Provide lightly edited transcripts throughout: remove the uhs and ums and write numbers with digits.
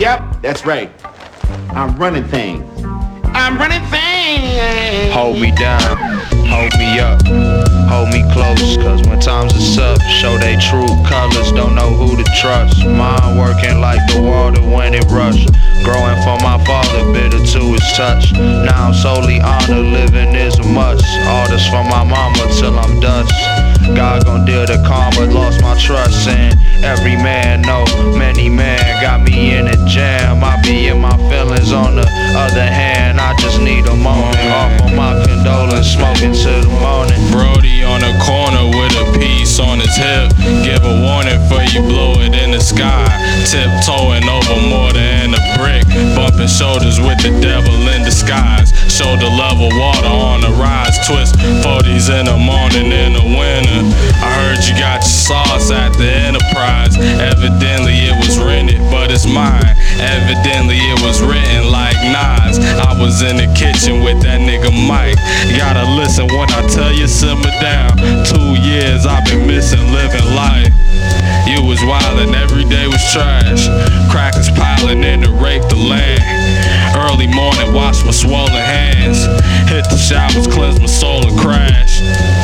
Yep, that's right. I'm running things. I'm running things. Hold me down, hold me up, hold me close, cause when times are tough, show they true colors, don't know who to trust. Mind working like the water when it rush, growing from my father, bitter to his touch. Now I'm solely honored, living is a must. All this from my mama till I'm dust. God gon' deal the karma, lost my trust in every man, no, many man got me in a jam. I be in my feelings, on the other hand, I just need a moment off of my condolence, smoking till the morning. Brody on the corner with a piece on his hip, give a warning for you blow it in the sky. Tiptoeing over mortar and a brick, bumping shoulders with the devil in disguise. Shoulder level water on the rise, twist 40s in the morning in the winter. I heard you got your sauce at the Enterprise. Evidently it was rented, but it's mine. Evidently it was written like Nas. I was in the kitchen with that nigga Mike. Gotta listen when I tell you simmer down. 2 years I've been missing living life. You was wildin', every day was trash. Crackers piling in to rape the land. Early morning, wash my swollen hands. Hit the showers, cleanse my soul and crash.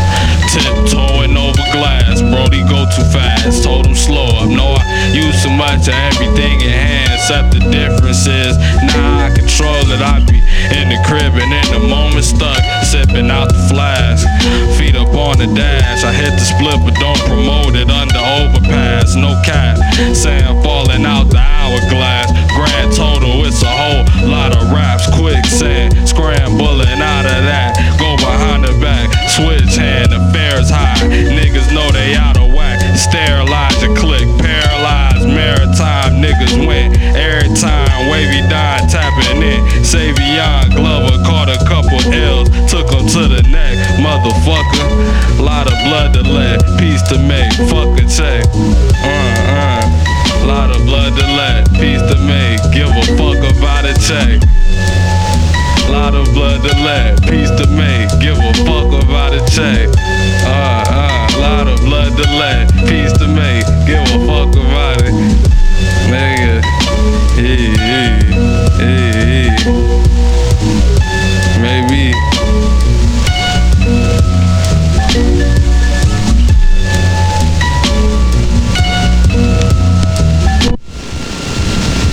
Tiptoeing over glass, Brody go too fast. Told him slow up, no I use too much of everything in hand. Except the difference is, now I control it. I be in the crib and in the moment stuck, sipping out the flask. Feet up on the dash, I hit the split but don't promote it under overpass. No cap, sand falling out the hourglass. Grand total, it's a whole lot of raps. Quicksand, scrambling out of that. Go behind the back, switch hand, affairs high. Niggas know they out of whack. Sterilize your click, paralyzed maritime. Niggas win every time. Wavy Dine tapping in. Savion Glover caught a couple L's, took him to the neck. Motherfucker, lot of blood to let, peace to make. Fuck a check. Lot of blood to let, peace to make. Give a fuck about a check. Lot of blood to let, peace to make. Give a fuck about